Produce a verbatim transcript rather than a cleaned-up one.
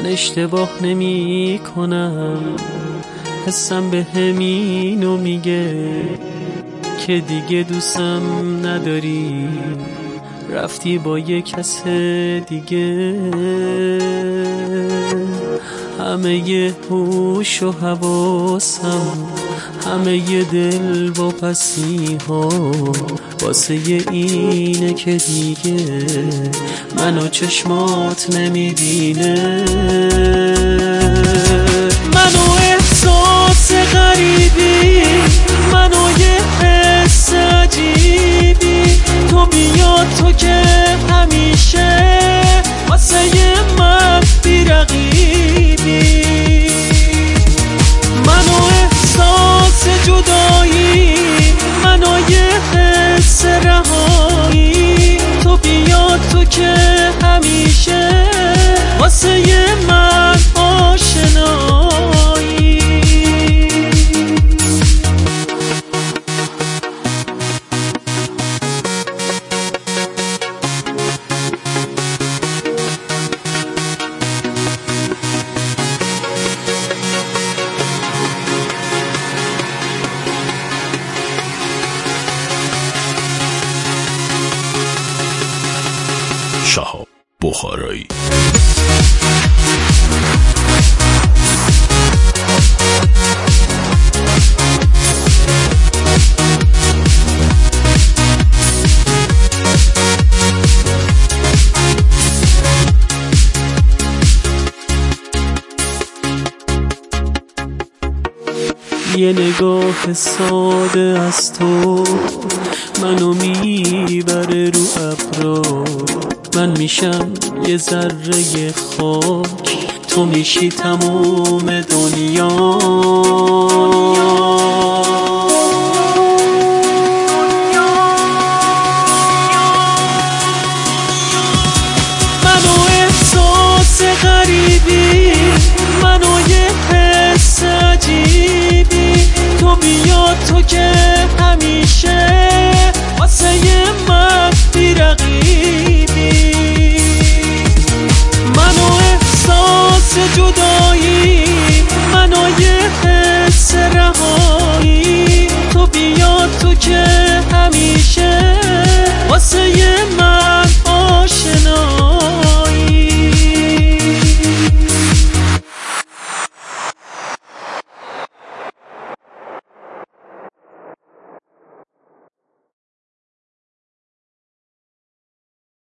من اشتباه نمی کنم، حسم به همینو میگه که دیگه دوستم نداری، رفتی با یه کس دیگه. همه ی هوش و حواسم، همه ی دل و پسی ها واسه اینه که دیگه منو چشمات نمیبینه. منو احساس غریبی، منو یه حس عجیبی، تو بیا تو که همیشه واسه من بی‌رقیبی. منو احساس جدایی، منو یه حس رهایی، تو بیا تو که همیشه واسه من آشنایی. شهاب بخارایی. یه نگاه ساده از تو منو میبره رو ابرا، من میشم یه ذره خاک، تو میشی تموم دنیا. منو احساس غریبی، منو یه حس عجیبی، تو بیا تو که همیشه واسه من بی‌رقیبی. منو احساس جدا